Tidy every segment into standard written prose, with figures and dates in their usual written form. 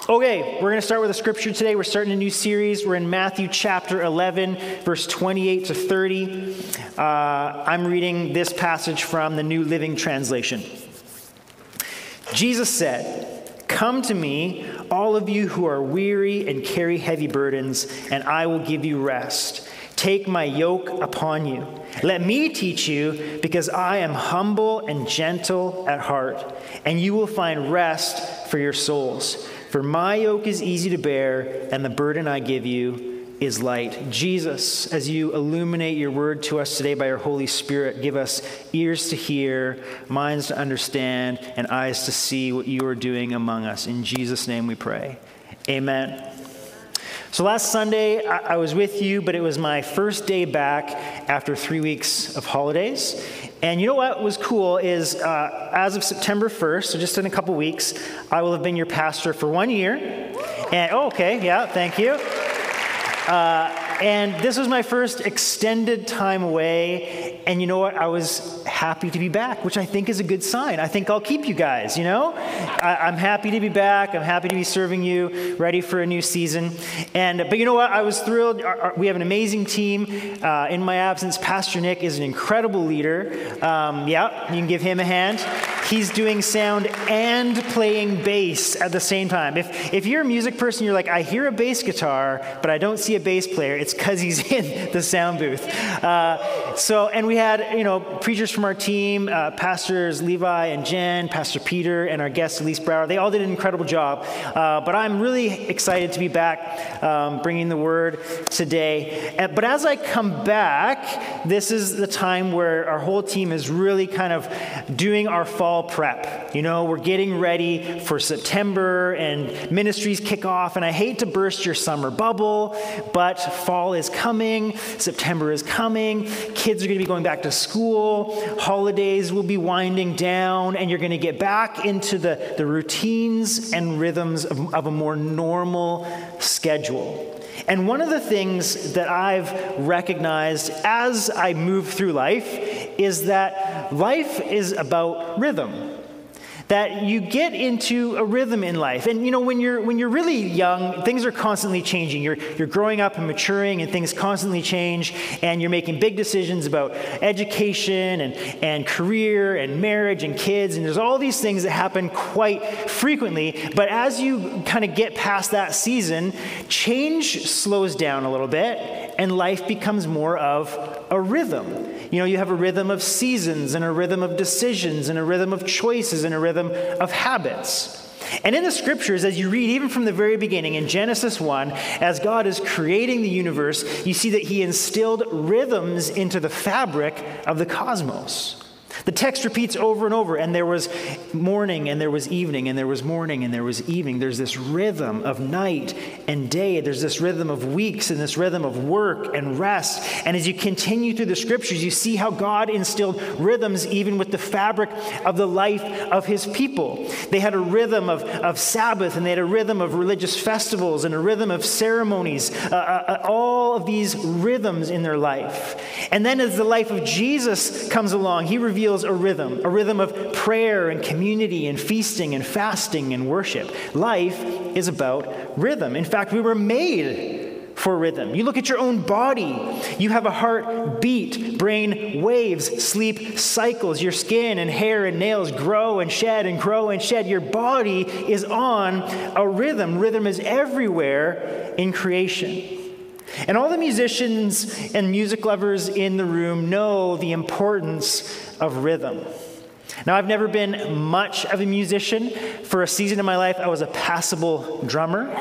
Okay, we're going to start with a scripture today. We're starting a new series. We're in Matthew chapter 11, verse 28 to 30. I'm reading this passage from the New Living Translation. Jesus said, "Come to me, all of you who are weary and carry heavy burdens, and I will give you rest. Take my yoke upon you. Let me teach you, because I am humble and gentle at heart, and you will find rest for your souls. For my yoke is easy to bear, and the burden I give you is light." Jesus, as you illuminate your word to us today by your Holy Spirit, give us ears to hear, minds to understand, and eyes to see what you are doing among us. In Jesus' name we pray. Amen. So last Sunday, I was with you, but it was my first day back after 3 weeks of holidays. And you know what was cool is as of September 1st, so just in a couple weeks, I will have been your pastor for 1 year. And, thank you. And this was my first extended time away. And you know what? I was happy to be back, which I think is a good sign. I think I'll keep you guys, you know? I'm happy to be back. I'm happy to be serving you, ready for a new season. But you know what? I was thrilled. We have an amazing team. In my absence, Pastor Nick is an incredible leader. You can give him a hand. He's doing sound and playing bass at the same time. If you're a music person, you're like, I hear a bass guitar, but I don't see a bass player. It's because he's in the sound booth. And we had, preachers from our team, Pastors Levi and Jen, Pastor Peter, and our guest Elise Brower. They all did an incredible job. But I'm really excited to be back bringing the word today. But as I come back, this is the time where our whole team is really kind of doing our fall prep. We're getting ready for September and ministries kick off. And I hate to burst your summer bubble, but fall is coming. September is coming. Kids are going to be going back to school. Holidays will be winding down. And you're going to get back into the routines and rhythms of a more normal schedule. And one of the things that I've recognized as I move through life is that life is about rhythm. That you get into a rhythm in life. And when you're really young, things are constantly changing. You're growing up and maturing, and things constantly change, and you're making big decisions about education and career and marriage and kids, and there's all these things that happen quite frequently. But as you kind of get past that season, change slows down a little bit, and life becomes more of a rhythm. You have a rhythm of seasons, and a rhythm of decisions, and a rhythm of choices, and a rhythm of habits. And in the scriptures, as you read even from the very beginning in Genesis 1, as God is creating the universe, you see that he instilled rhythms into the fabric of the cosmos. The text repeats over and over, and there was morning, and there was evening, and there was morning, and there was evening. There's this rhythm of night and day. There's this rhythm of weeks, and this rhythm of work and rest. And as you continue through the scriptures, you see how God instilled rhythms even with the fabric of the life of his people. They had a rhythm of Sabbath, and they had a rhythm of religious festivals, and a rhythm of ceremonies, all of these rhythms in their life. And then as the life of Jesus comes along, he reveals a rhythm of prayer and community and feasting and fasting and worship. Life is about rhythm. In fact, we were made for rhythm. You look at your own body. You have a heartbeat, brain waves, sleep cycles. Your skin and hair and nails grow and shed and grow and shed. Your body is on a rhythm. Rhythm is everywhere in creation. And all the musicians and music lovers in the room know the importance of rhythm. Now, I've never been much of a musician. For a season of my life, I was a passable drummer.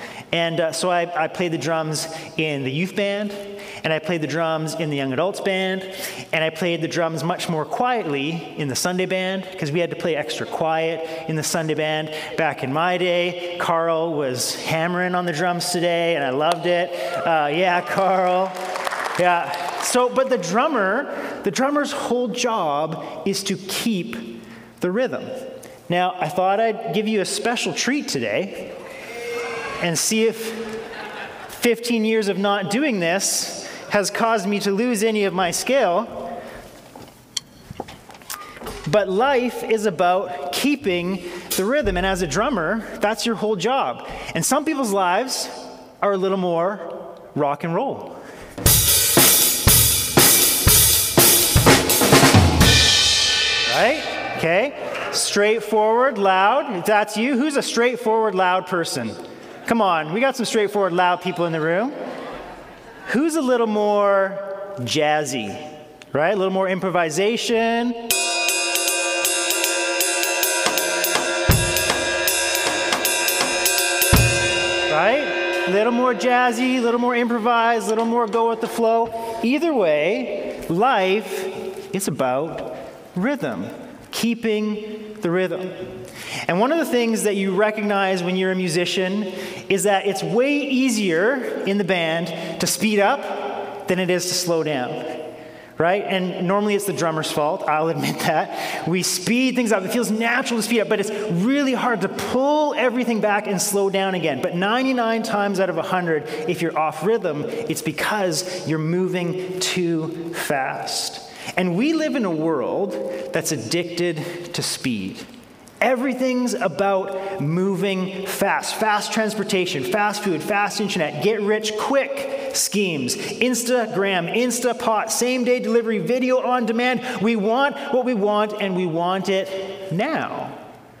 And so I played the drums in the youth band, and I played the drums in the young adults band, and I played the drums much more quietly in the Sunday band, because we had to play extra quiet in the Sunday band. Back in my day, Carl was hammering on the drums today, and I loved it. Carl. Yeah. But the drummer's whole job is to keep the rhythm. Now, I thought I'd give you a special treat today and see if 15 years of not doing this has caused me to lose any of my skill. But life is about keeping the rhythm. And as a drummer, that's your whole job. And some people's lives are a little more rock and roll. Right? Okay. Straightforward, loud. If that's you, who's a straightforward, loud person? Come on, we got some straightforward, loud people in the room. Who's a little more jazzy, right? A little more improvisation. Right? A little more jazzy, a little more improvised, a little more go with the flow. Either way, life is about rhythm, keeping the rhythm. And one of the things that you recognize when you're a musician is that it's way easier in the band to speed up than it is to slow down, right? And normally it's the drummer's fault, I'll admit that. We speed things up. It feels natural to speed up, but it's really hard to pull everything back and slow down again. But 99 times out of 100, if you're off rhythm, it's because you're moving too fast. And we live in a world that's addicted to speed. Everything's about moving fast. Fast transportation, fast food, fast internet, get rich quick schemes, Instagram, Instapot, same-day delivery, video on demand. We want what we want, and we want it now.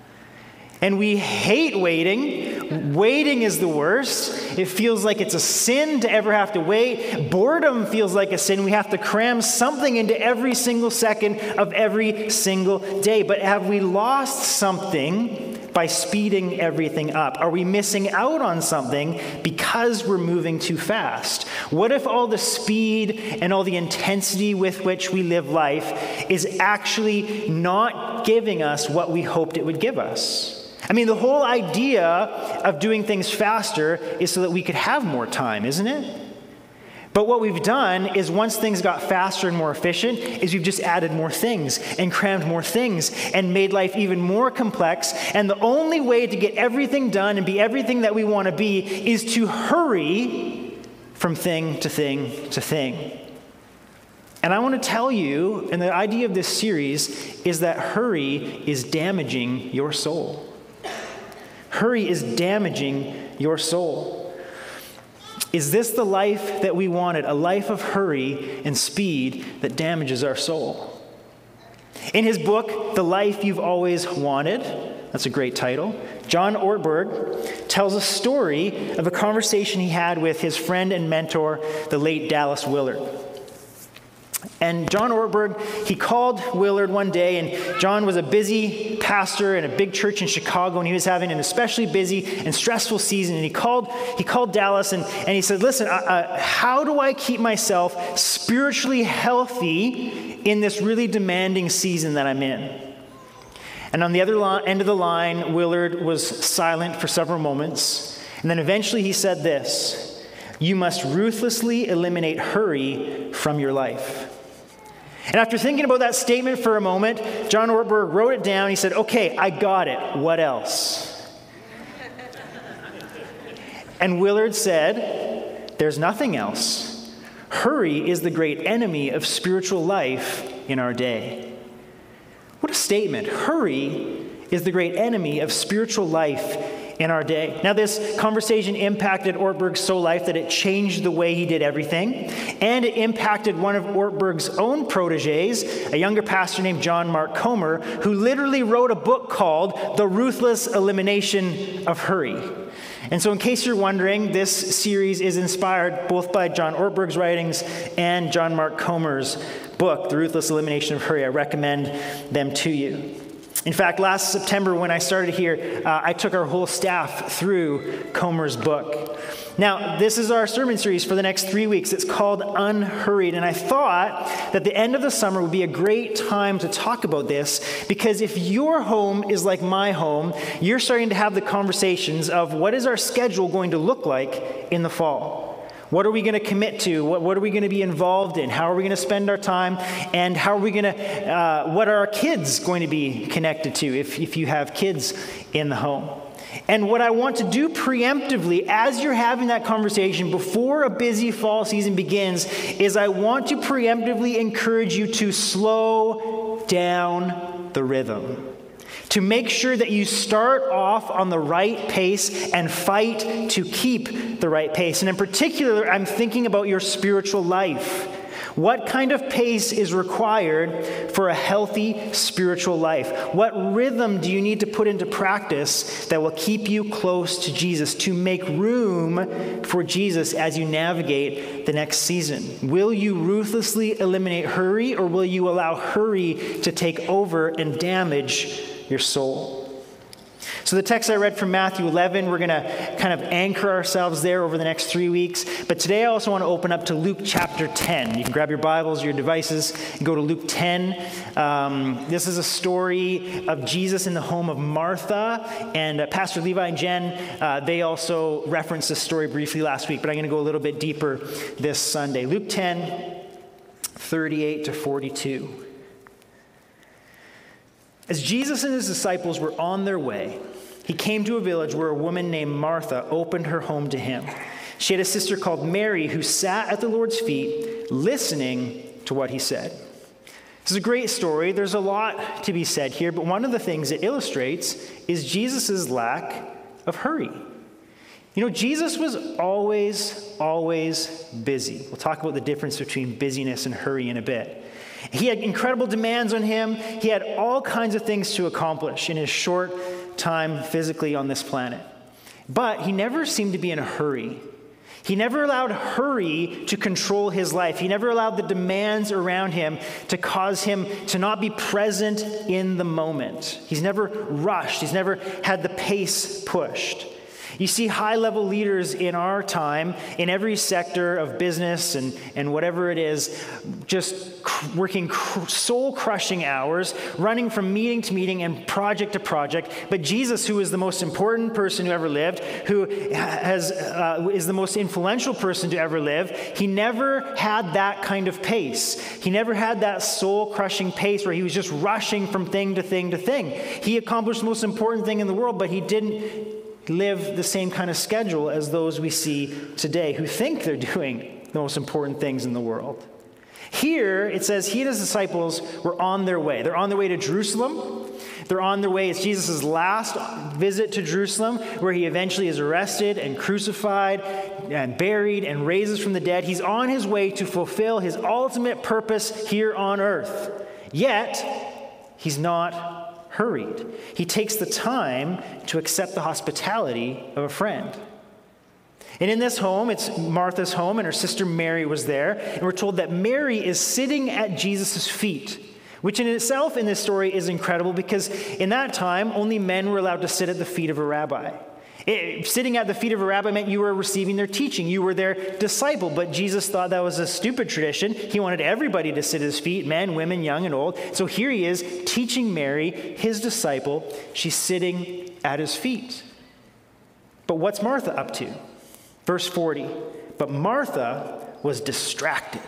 And we hate waiting. Waiting is the worst. It feels like it's a sin to ever have to wait. Boredom feels like a sin. We have to cram something into every single second of every single day. But have we lost something by speeding everything up? Are we missing out on something because we're moving too fast? What if all the speed and all the intensity with which we live life is actually not giving us what we hoped it would give us? I mean, the whole idea of doing things faster is so that we could have more time, isn't it? But what we've done is once things got faster and more efficient, is we've just added more things and crammed more things and made life even more complex. And the only way to get everything done and be everything that we want to be is to hurry from thing to thing to thing. And I want to tell you, and the idea of this series is that hurry is damaging your soul. Hurry is damaging your soul. Is this the life that we wanted? A life of hurry and speed that damages our soul? In his book, The Life You've Always Wanted, that's a great title, John Ortberg tells a story of a conversation he had with his friend and mentor, the late Dallas Willard. And John Ortberg, he called Willard one day, and John was a busy pastor in a big church in Chicago, and he was having an especially busy and stressful season. And he called Dallas, and he said, listen, how do I keep myself spiritually healthy in this really demanding season that I'm in? And on the other end of the line, Willard was silent for several moments. And then eventually he said this: you must ruthlessly eliminate hurry from your life. And after thinking about that statement for a moment, John Ortberg wrote it down. He said, okay, I got it. What else? And Willard said, there's nothing else. Hurry is the great enemy of spiritual life in our day. What a statement. Hurry is the great enemy of spiritual life in our day. Now, this conversation impacted Ortberg's soul life that it changed the way he did everything, and it impacted one of Ortberg's own proteges, a younger pastor named John Mark Comer, who literally wrote a book called The Ruthless Elimination of Hurry. And so in case you're wondering, this series is inspired both by John Ortberg's writings and John Mark Comer's book, The Ruthless Elimination of Hurry. I recommend them to you. In fact, last September when I started here, I took our whole staff through Comer's book. Now, this is our sermon series for the next 3 weeks. It's called Unhurried, and I thought that the end of the summer would be a great time to talk about this, because if your home is like my home, you're starting to have the conversations of what is our schedule going to look like in the fall? What are we going to commit to? What are we going to be involved in? How are we going to spend our time? And how are we going to, what are our kids going to be connected to if you have kids in the home? And what I want to do preemptively as you're having that conversation before a busy fall season begins is I want to preemptively encourage you to slow down the rhythm. to make sure that you start off on the right pace and fight to keep the right pace. And in particular, I'm thinking about your spiritual life. What kind of pace is required for a healthy spiritual life? What rhythm do you need to put into practice that will keep you close to Jesus, to make room for Jesus as you navigate the next season? Will you ruthlessly eliminate hurry, or will you allow hurry to take over and damage your soul? So the text I read from Matthew 11, we're going to kind of anchor ourselves there over the next 3 weeks. But today I also want to open up to Luke chapter 10. You can grab your Bibles, your devices, and go to Luke 10. This is a story of Jesus in the home of Martha. And Pastor Levi and Jen, they also referenced this story briefly last week, but I'm going to go a little bit deeper this Sunday. Luke 10, 38 to 42. As Jesus and his disciples were on their way, he came to a village where a woman named Martha opened her home to him. She had a sister called Mary who sat at the Lord's feet, listening to what he said. This is a great story. There's a lot to be said here, but one of the things it illustrates is Jesus' lack of hurry. You know, Jesus was always busy. We'll talk about the difference between busyness and hurry in a bit. He had incredible demands on him. He had all kinds of things to accomplish in his short time physically on this planet. But he never seemed to be in a hurry. He never allowed hurry to control his life. He never allowed the demands around him to cause him to not be present in the moment. He's never rushed. He's never had the pace pushed. You see high-level leaders in our time, in every sector of business and whatever it is, just working soul-crushing hours, running from meeting to meeting and project to project. But Jesus, who is the most important person who ever lived, who is the most influential person to ever live, he never had that kind of pace. He never had that soul-crushing pace where he was just rushing from thing to thing to thing. He accomplished the most important thing in the world, but he didn't live the same kind of schedule as those we see today who think they're doing the most important things in the world. Here, it says he and his disciples were on their way. They're on their way to Jerusalem. They're on their way. It's Jesus' last visit to Jerusalem, where he eventually is arrested and crucified and buried and raises from the dead. He's on his way to fulfill his ultimate purpose here on earth. Yet, he's not hurried. He takes the time to accept the hospitality of a friend. And in this home, it's Martha's home, and her sister Mary was there. And we're told that Mary is sitting at Jesus' feet, which in itself in this story is incredible because in that time, only men were allowed to sit at the feet of a rabbi. Sitting at the feet of a rabbi meant you were receiving their teaching. You were their disciple. But Jesus thought that was a stupid tradition. He wanted everybody to sit at his feet, men, women, young, and old. So here he is teaching Mary, his disciple. She's sitting at his feet. But what's Martha up to? Verse 40. But Martha was distracted.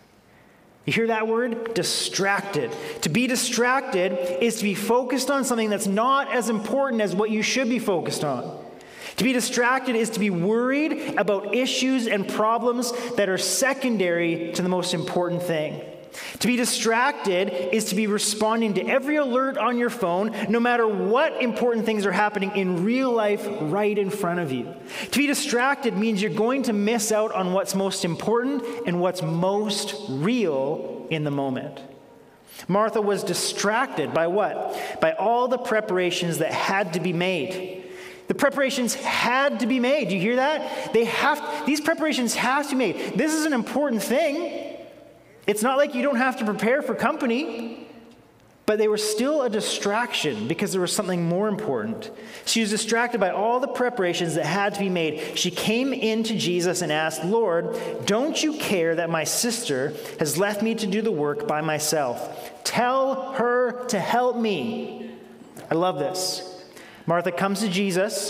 You hear that word? Distracted. To be distracted is to be focused on something that's not as important as what you should be focused on. To be distracted is to be worried about issues and problems that are secondary to the most important thing. To be distracted is to be responding to every alert on your phone, no matter what important things are happening in real life right in front of you. To be distracted means you're going to miss out on what's most important and what's most real in the moment. Martha was distracted by what? By all the preparations that had to be made. The preparations had to be made. Do you hear that? These preparations have to be made. This is an important thing. It's not like you don't have to prepare for company, but they were still a distraction because there was something more important. She was distracted by all the preparations that had to be made. She came into Jesus and asked, "Lord, don't you care that my sister has left me to do the work by myself? Tell her to help me." I love this. Martha comes to Jesus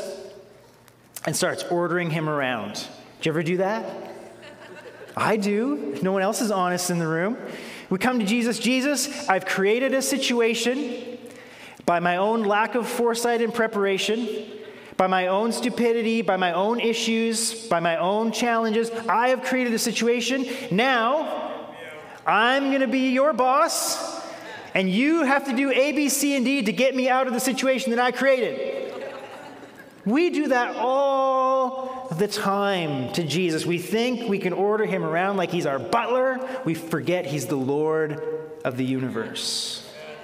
and starts ordering him around. Do you ever do that? I do. If no one else is honest in the room. We come to Jesus. Jesus, I've created a situation by my own lack of foresight and preparation, by my own stupidity, by my own issues, by my own challenges. I have created a situation. Now, I'm going to be your boss, and you have to do A, B, C, and D to get me out of the situation that I created. We do that all the time to Jesus. We think we can order him around like he's our butler. We forget he's the Lord of the universe.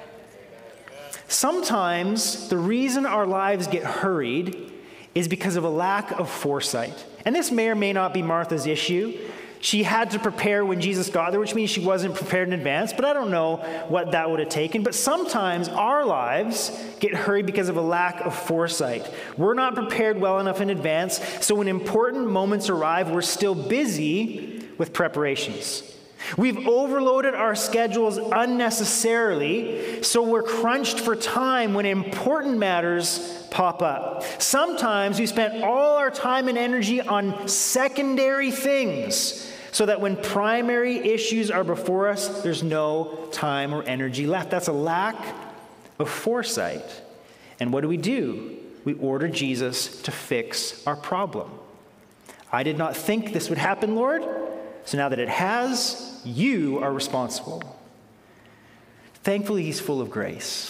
Sometimes the reason our lives get hurried is because of a lack of foresight. And this may or may not be Martha's issue. She had to prepare when Jesus got there, which means she wasn't prepared in advance, but I don't know what that would have taken. But sometimes our lives get hurried because of a lack of foresight. We're not prepared well enough in advance, so when important moments arrive, we're still busy with preparations. We've overloaded our schedules unnecessarily, so we're crunched for time when important matters pop up. Sometimes we spent all our time and energy on secondary things, so that when primary issues are before us, there's no time or energy left. That's a lack of foresight. And what do? We order Jesus to fix our problem. I did not think this would happen, Lord. So now that it has, you are responsible. Thankfully, he's full of grace.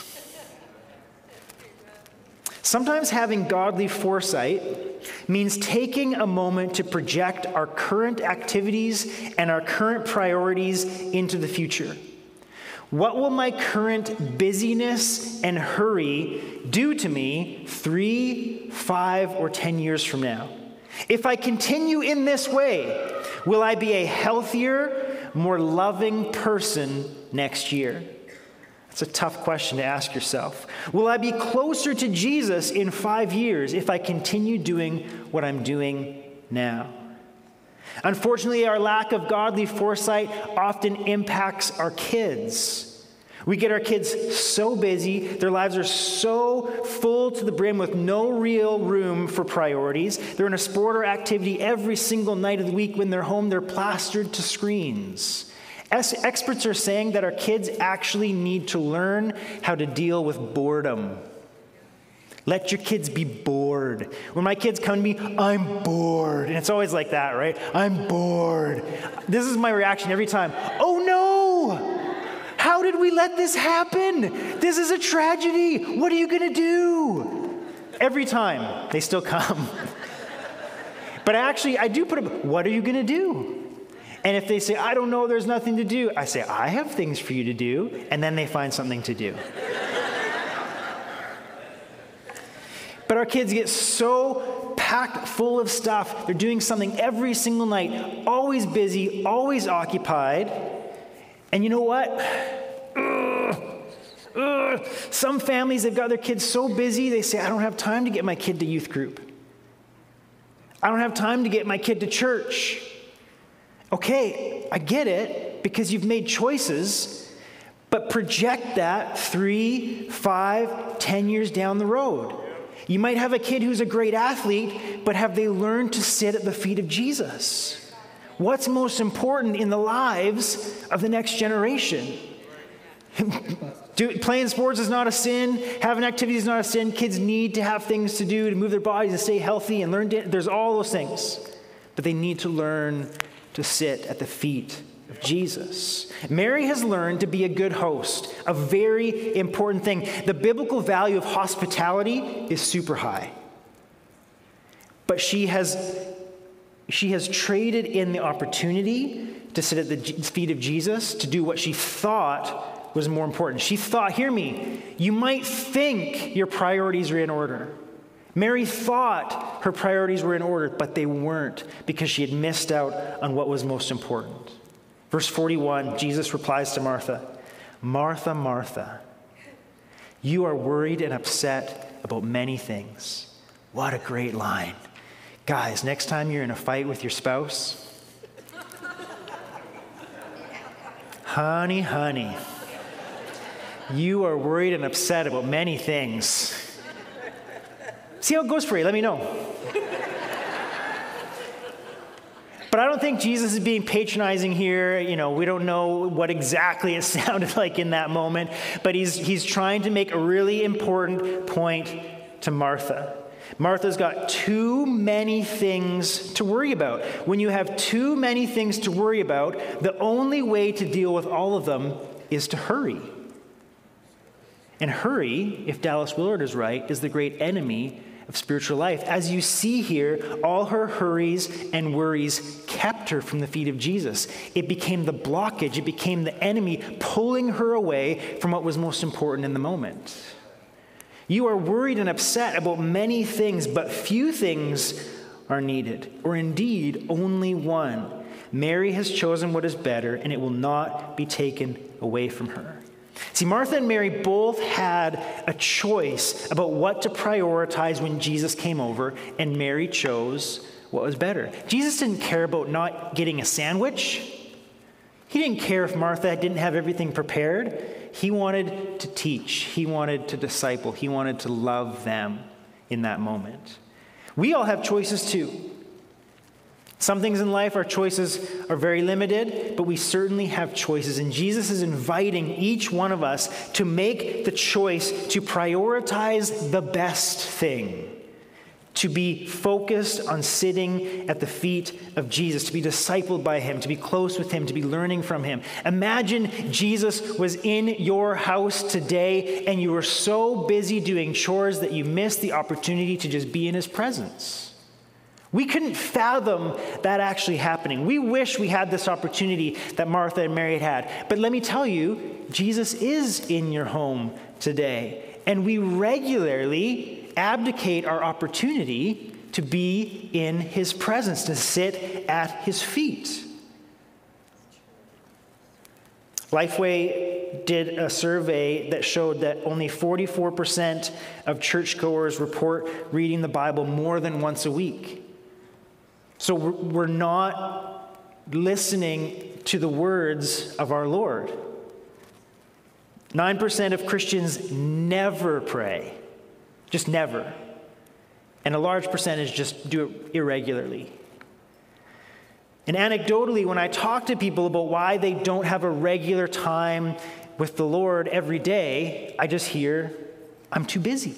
Sometimes having godly foresight means taking a moment to project our current activities and our current priorities into the future. What will my current busyness and hurry do to me 3, 5, or 10 years from now? If I continue in this way, will I be a healthier, more loving person next year? That's a tough question to ask yourself. Will I be closer to Jesus in 5 years if I continue doing what I'm doing now? Unfortunately, our lack of godly foresight often impacts our kids. We get our kids so busy, their lives are so full to the brim with no real room for priorities. They're in a sport or activity every single night of the week. When they're home, they're plastered to screens. Experts are saying that our kids actually need to learn how to deal with boredom. Let your kids be bored. When my kids come to me, I'm bored. And it's always like that, right? I'm bored. This is my reaction every time. Oh no! How did we let this happen? This is a tragedy. What are you going to do? Every time they still come. But actually, I do put up, what are you going to do? And if they say, I don't know, there's nothing to do, I say, I have things for you to do. And then they find something to do. But our kids get so packed full of stuff. They're doing something every single night, always busy, always occupied. And you know what? Some families have got their kids so busy, they say, I don't have time to get my kid to youth group. I don't have time to get my kid to church. Okay, I get it, because you've made choices, but project that 3, 5, 10 years down the road. You might have a kid who's a great athlete, but have they learned to sit at the feet of Jesus? What's most important in the lives of the next generation? Playing sports is not a sin. Having activities is not a sin. Kids need to have things to do to move their bodies and stay healthy and learn. There's all those things. But they need to learn to sit at the feet of Jesus. Mary has learned to be a good host, a very important thing. The biblical value of hospitality is super high. But she has traded in the opportunity to sit at the feet of Jesus to do what she thought was more important. She thought, hear me, you might think your priorities are in order. Mary thought her priorities were in order, but they weren't, because she had missed out on what was most important. Verse 41, Jesus replies to Martha, Martha, Martha, you are worried and upset about many things. What a great line. Guys, next time you're in a fight with your spouse, honey, you are worried and upset about many things. See how it goes for you. Let me know. But I don't think Jesus is being patronizing here. You know, we don't know what exactly it sounded like in that moment. But he's trying to make a really important point to Martha. Martha's got too many things to worry about. When you have too many things to worry about, the only way to deal with all of them is to hurry. And hurry, if Dallas Willard is right, is the great enemy of spiritual life. As you see here, all her hurries and worries kept her from the feet of Jesus. It became the blockage. It became the enemy pulling her away from what was most important in the moment. You are worried and upset about many things, but few things are needed, or indeed only one. Mary has chosen what is better, and it will not be taken away from her. See, Martha and Mary both had a choice about what to prioritize when Jesus came over, and Mary chose what was better. Jesus didn't care about not getting a sandwich. He didn't care if Martha didn't have everything prepared. He wanted to teach. He wanted to disciple. He wanted to love them in that moment. We all have choices too. Some things in life, our choices are very limited, but we certainly have choices. And Jesus is inviting each one of us to make the choice to prioritize the best thing, to be focused on sitting at the feet of Jesus, to be discipled by him, to be close with him, to be learning from him. Imagine Jesus was in your house today and you were so busy doing chores that you missed the opportunity to just be in his presence. We couldn't fathom that actually happening. We wish we had this opportunity that Martha and Mary had. But let me tell you, Jesus is in your home today. And we regularly abdicate our opportunity to be in his presence, to sit at his feet. Lifeway did a survey that showed that only 44% of churchgoers report reading the Bible more than once a week. So we're not listening to the words of our Lord. 9% of Christians never pray, just never. And a large percentage just do it irregularly. And anecdotally, when I talk to people about why they don't have a regular time with the Lord every day, I just hear, I'm too busy.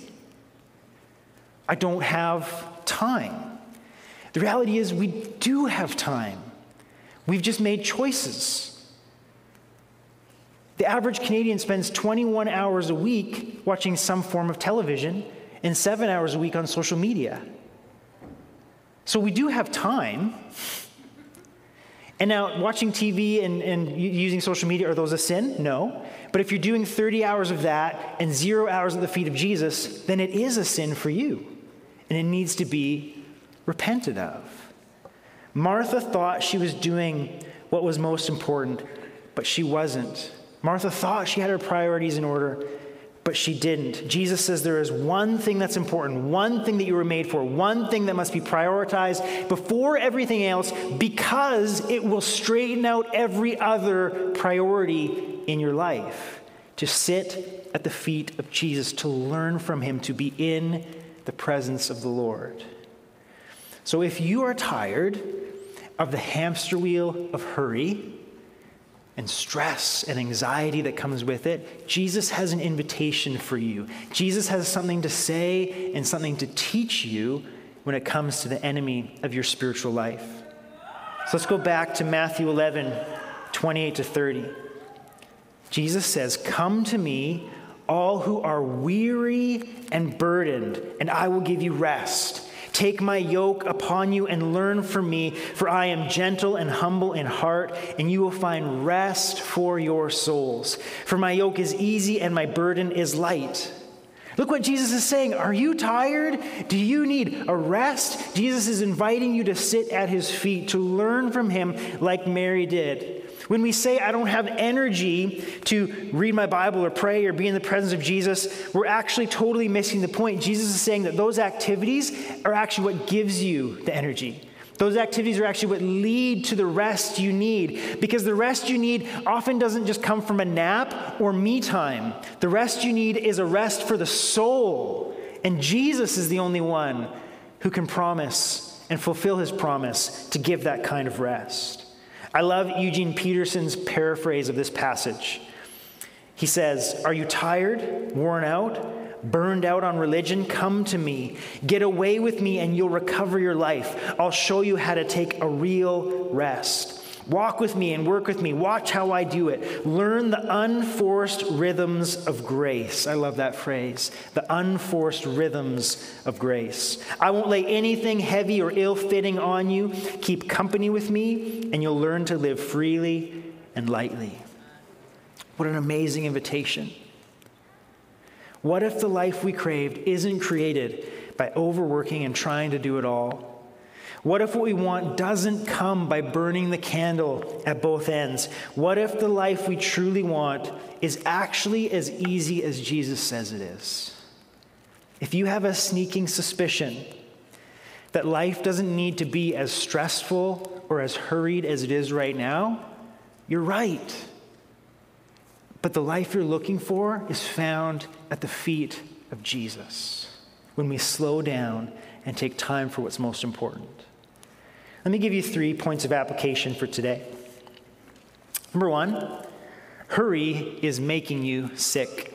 I don't have time. The reality is we do have time. We've just made choices. The average Canadian spends 21 hours a week watching some form of television and 7 hours a week on social media. So we do have time. And now, watching TV and using social media, are those a sin? No. But if you're doing 30 hours of that and 0 hours at the feet of Jesus, then it is a sin for you. And it needs to be repented of. Martha thought she was doing what was most important, but she wasn't. Martha thought she had her priorities in order, but she didn't. Jesus says there is one thing that's important, one thing that you were made for, one thing that must be prioritized before everything else, because it will straighten out every other priority in your life. To sit at the feet of Jesus, to learn from him, to be in the presence of the Lord. So if you are tired of the hamster wheel of hurry and stress and anxiety that comes with it, Jesus has an invitation for you. Jesus has something to say and something to teach you when it comes to the enemy of your spiritual life. So let's go back to Matthew 11, 28 to 30. Jesus says, "Come to me, all who are weary and burdened, and I will give you rest. Take my yoke upon you and learn from me, for I am gentle and humble in heart, and you will find rest for your souls. For my yoke is easy and my burden is light." Look what Jesus is saying. Are you tired? Do you need a rest? Jesus is inviting you to sit at his feet, to learn from him like Mary did. When we say, I don't have energy to read my Bible or pray or be in the presence of Jesus, we're actually totally missing the point. Jesus is saying that those activities are actually what gives you the energy. Those activities are actually what lead to the rest you need, because the rest you need often doesn't just come from a nap or me time. The rest you need is a rest for the soul, and Jesus is the only one who can promise and fulfill his promise to give that kind of rest. I love Eugene Peterson's paraphrase of this passage. He says, "Are you tired, worn out, burned out on religion? Come to me. Get away with me and you'll recover your life. I'll show you how to take a real rest. Walk with me and work with me. Watch how I do it. Learn the unforced rhythms of grace. I love that phrase. The unforced rhythms of grace. I won't lay anything heavy or ill-fitting on you. Keep company with me, and you'll learn to live freely and lightly. What an amazing invitation. What if the life we craved isn't created by overworking and trying to do it all? What if what we want doesn't come by burning the candle at both ends? What if the life we truly want is actually as easy as Jesus says it is? If you have a sneaking suspicion that life doesn't need to be as stressful or as hurried as it is right now, you're right. But the life you're looking for is found at the feet of Jesus when we slow down and take time for what's most important. Let me give you 3 points of application for today. Number 1, hurry is making you sick.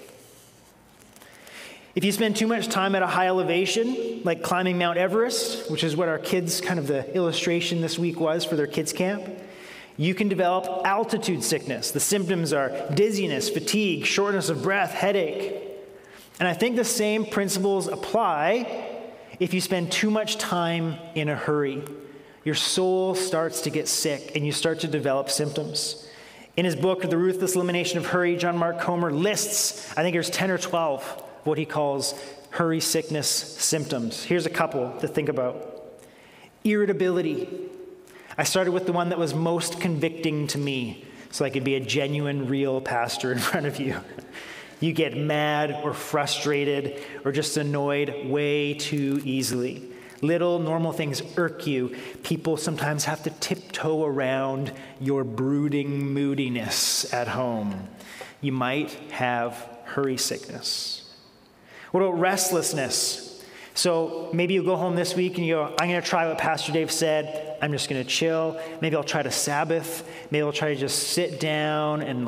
If you spend too much time at a high elevation, like climbing Mount Everest, which is what our kids, kind of the illustration this week was for their kids' camp, you can develop altitude sickness. The symptoms are dizziness, fatigue, shortness of breath, headache. And I think the same principles apply if you spend too much time in a hurry. Your soul starts to get sick and you start to develop symptoms. In his book, The Ruthless Elimination of Hurry, John Mark Comer lists, I think there's 10 or 12, what he calls hurry sickness symptoms. Here's a couple to think about. Irritability. I started with the one that was most convicting to me, so I could be a genuine, real pastor in front of you. You get mad or frustrated or just annoyed way too easily. Little normal things irk you. People sometimes have to tiptoe around your brooding moodiness at home. You might have hurry sickness. What about restlessness? So maybe you go home this week and you go, I'm going to try what Pastor Dave said. I'm just going to chill. Maybe I'll try to Sabbath. Maybe I'll try to just sit down and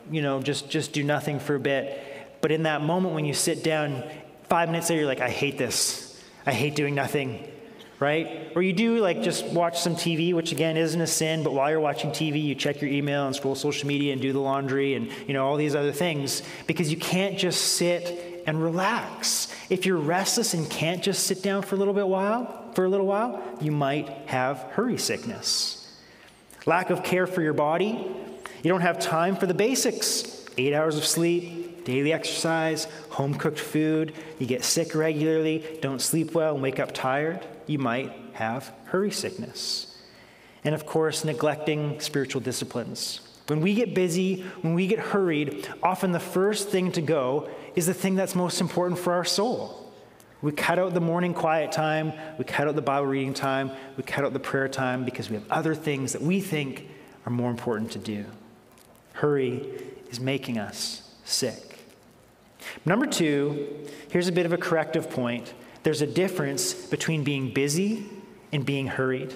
just do nothing for a bit. But in that moment when you sit down, 5 minutes later, you're like, I hate this. I hate doing nothing, right? Or you do just watch some TV, which again isn't a sin, but while you're watching TV, you check your email and scroll social media and do the laundry and all these other things because you can't just sit and relax. If you're restless and can't just sit down for a little while, you might have hurry sickness. Lack of care for your body. You don't have time for the basics. 8 hours of sleep, daily exercise, home-cooked food. You get sick regularly, don't sleep well, and wake up tired. You might have hurry sickness. And of course, neglecting spiritual disciplines. When we get busy, when we get hurried, often the first thing to go is the thing that's most important for our soul. We cut out the morning quiet time, we cut out the Bible reading time, we cut out the prayer time because we have other things that we think are more important to do. Hurry is making us sick. Number 2, here's a bit of a corrective point. There's a difference between being busy and being hurried.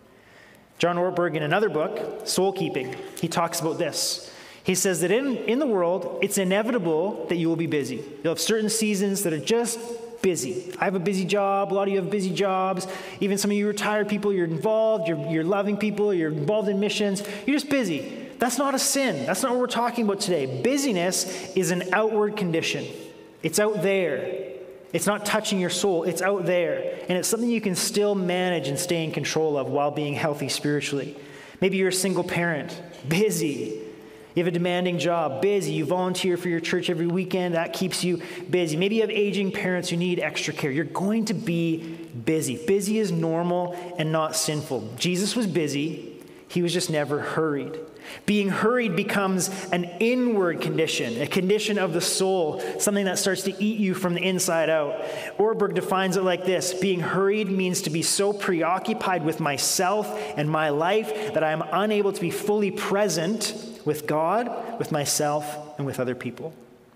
John Ortberg, in another book, Soul Keeping, he talks about this. He says that in the world, it's inevitable that you will be busy. You'll have certain seasons that are just busy. I have a busy job. A lot of you have busy jobs. Even some of you retired people, you're involved. You're loving people. You're involved in missions. You're just busy. That's not a sin. That's not what we're talking about today. Busyness is an outward condition. It's out there. It's not touching your soul. It's out there. And it's something you can still manage and stay in control of while being healthy spiritually. Maybe you're a single parent, busy. You have a demanding job, busy. You volunteer for your church every weekend. That keeps you busy. Maybe you have aging parents who need extra care. You're going to be busy. Busy is normal and not sinful. Jesus was busy. He was just never hurried. Being hurried becomes an inward condition, a condition of the soul, something that starts to eat you from the inside out. Ortberg defines it like this: being hurried means to be so preoccupied with myself and my life that I am unable to be fully present with God, with myself, and with other people.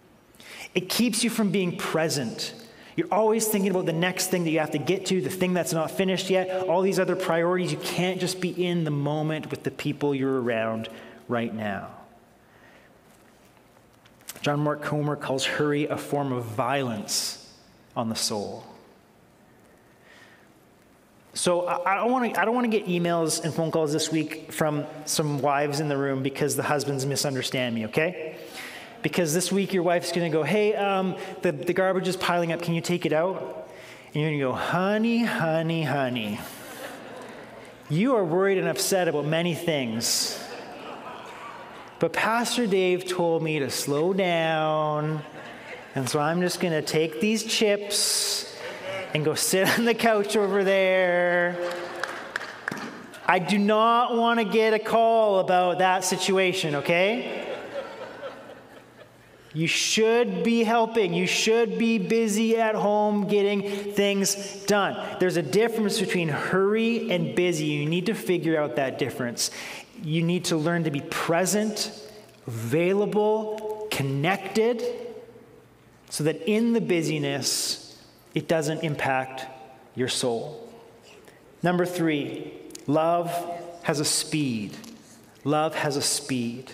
It keeps you from being present. You're always thinking about the next thing that you have to get to, the thing that's not finished yet, all these other priorities. You can't just be in the moment with the people you're around right now. John Mark Comer calls hurry a form of violence on the soul. So I don't want to get emails and phone calls this week from some wives in the room because the husbands misunderstand me, okay? Because this week your wife's going to go, hey, the garbage is piling up. Can you take it out? And you're going to go, honey, honey, honey. You are worried and upset about many things. But Pastor Dave told me to slow down. And so I'm just going to take these chips and go sit on the couch over there. I do not want to get a call about that situation, okay? You should be helping. You should be busy at home getting things done. There's a difference between hurry and busy. You need to figure out that difference. You need to learn to be present, available, connected, so that in the busyness, it doesn't impact your soul. Number 3, love has a speed. Love has a speed.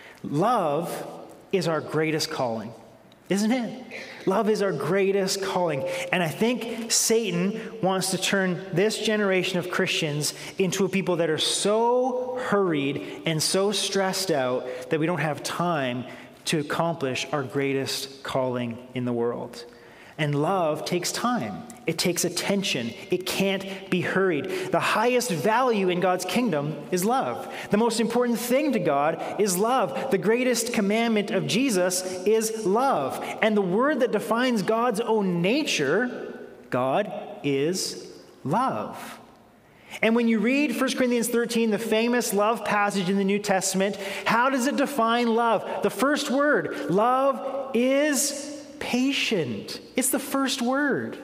Love is our greatest calling, isn't it? Love is our greatest calling. And I think Satan wants to turn this generation of Christians into a people that are so hurried and so stressed out that we don't have time to accomplish our greatest calling in the world. And love takes time. It takes attention. It can't be hurried. The highest value in God's kingdom is love. The most important thing to God is love. The greatest commandment of Jesus is love. And the word that defines God's own nature, God, is love. And when you read 1 Corinthians 13, the famous love passage in the New Testament, how does it define love? The first word, love is patient. It's the first word.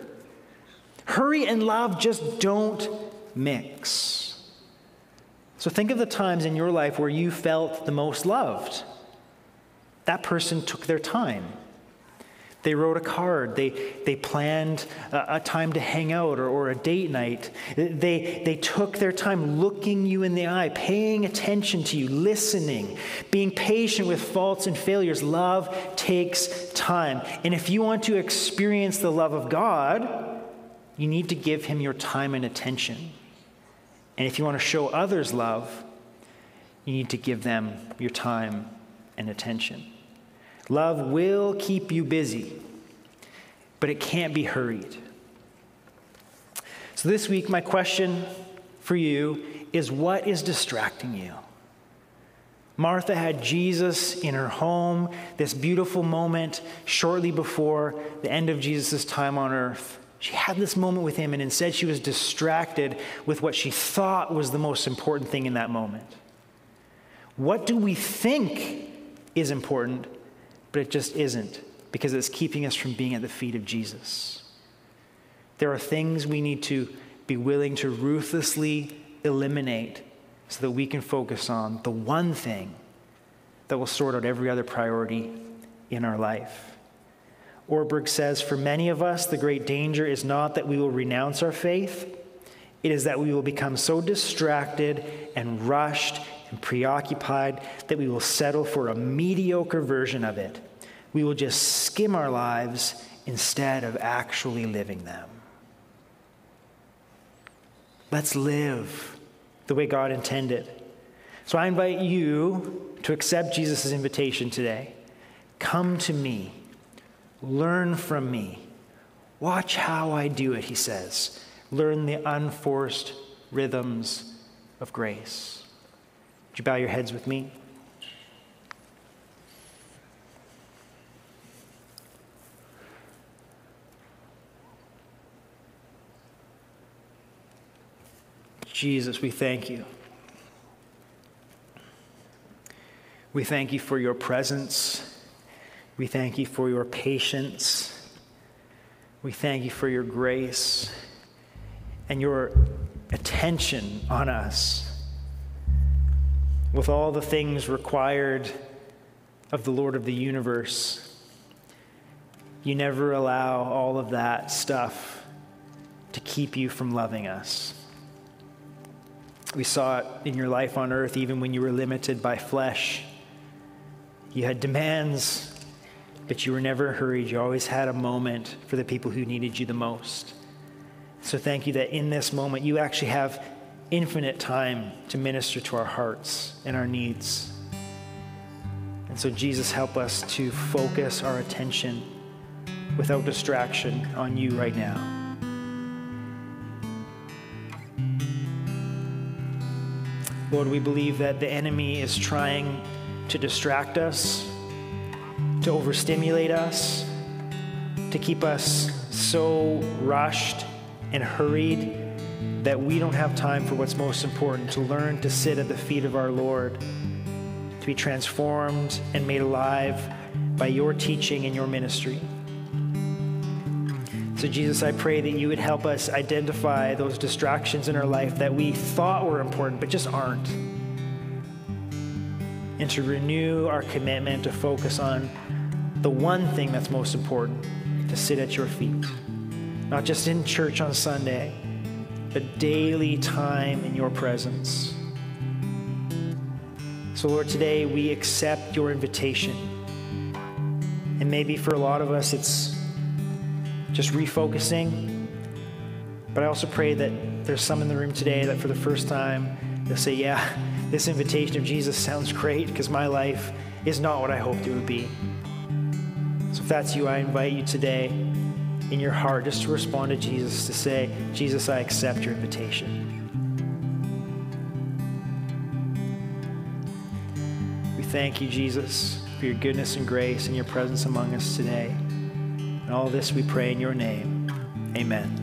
Hurry and love just don't mix. So think of the times in your life where you felt the most loved. That person took their time. They wrote a card. They planned a time to hang out or a date night. They took their time looking you in the eye, paying attention to you, listening, being patient with faults and failures. Love takes time. And if you want to experience the love of God, you need to give him your time and attention. And if you want to show others love, you need to give them your time and attention. Love will keep you busy, but it can't be hurried. So this week, my question for you is, what is distracting you? Martha had Jesus in her home, this beautiful moment shortly before the end of Jesus' time on earth. She had this moment with him, and instead she was distracted with what she thought was the most important thing in that moment. What do we think is important, but it just isn't, because it's keeping us from being at the feet of Jesus? There are things we need to be willing to ruthlessly eliminate so that we can focus on the one thing that will sort out every other priority in our life. Ortberg says, for many of us, the great danger is not that we will renounce our faith. It is that we will become so distracted and rushed and preoccupied that we will settle for a mediocre version of it. We will just skim our lives instead of actually living them. Let's live the way God intended. So I invite you to accept Jesus' invitation today. Come to me. Learn from me. Watch how I do it, he says. Learn the unforced rhythms of grace. Would you bow your heads with me? Jesus, we thank you. We thank you for your presence. We thank you for your patience. We thank you for your grace and your attention on us with all the things required of the Lord of the universe. You never allow all of that stuff to keep you from loving us. We saw it in your life on earth, even when you were limited by flesh. You had demands, but you were never hurried. You always had a moment for the people who needed you the most. So thank you that in this moment, you actually have infinite time to minister to our hearts and our needs. And so Jesus, help us to focus our attention without distraction on you right now. Lord, we believe that the enemy is trying to distract us, to overstimulate us, to keep us so rushed and hurried that we don't have time for what's most important, to learn to sit at the feet of our Lord, to be transformed and made alive by your teaching and your ministry. So Jesus, I pray that you would help us identify those distractions in our life that we thought were important but just aren't. And to renew our commitment to focus on the one thing that's most important, to sit at your feet. Not just in church on Sunday, but daily time in your presence. So Lord, today we accept your invitation. And maybe for a lot of us, it's just refocusing. But I also pray that there's some in the room today that for the first time, they'll say, yeah, this invitation of Jesus sounds great because my life is not what I hoped it would be. So if that's you, I invite you today in your heart just to respond to Jesus, to say, Jesus, I accept your invitation. We thank you, Jesus, for your goodness and grace and your presence among us today. And all this we pray in your name. Amen.